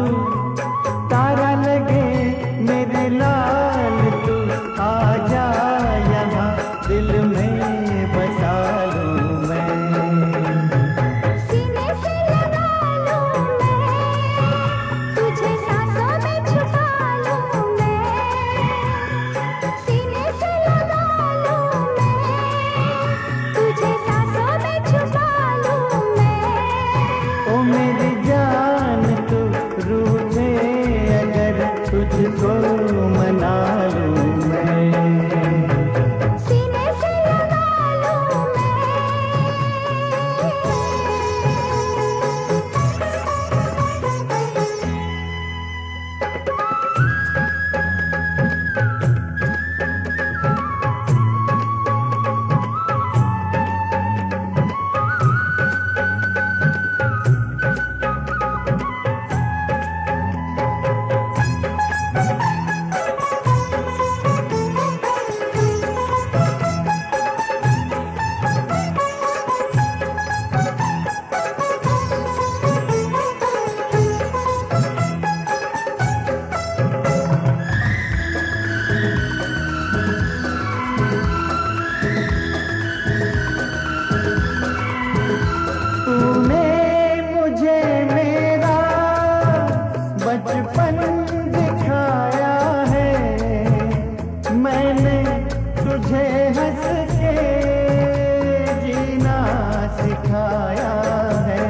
तारा लगे मेरे लाल तू आजा यहाँ दिल में बसा लूं मैं। सीने से लगा लूं मैं तुझे सांसों में छुपा लूं मैं। सीने से लगा लूं मैं तुझे सांसों में छुपा लूं मैं। ओ मेरी जान तू रूठे अगर तुझको मना लूं मैं। सीने से लगा लूं तूने मुझे मेरा बचपन दिखाया है, मैंने तुझे हंस के जीना सिखाया है।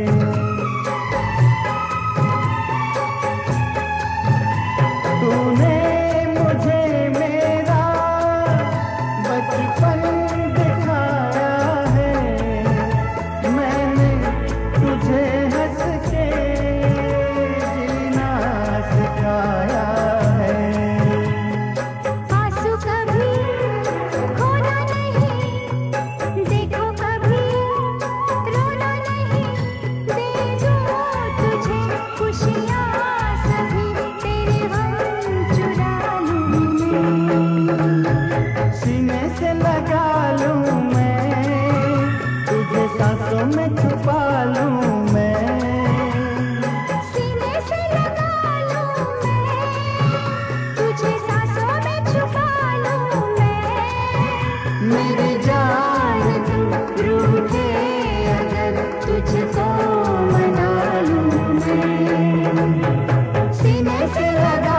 तूने मुझे मेरा बचपन दिखाया है, मैंने तुझे हंस के जीना सिखाया है। आंसू कभी खोना नहीं, देखो कभी रोना नहीं। दे दूं तुझे खुशियाँ सभी, तेरे गम चुरा लूं मैं। सीने से लगा लूं मैं तुझे सांसों में छुपा लूं मैं। सीने से लगा लूं मैं तुझे सांसों में छुपा लूं मैं। मेरी जान तू रूठे अगर तुझको मना लूं मैं। सीने से लगा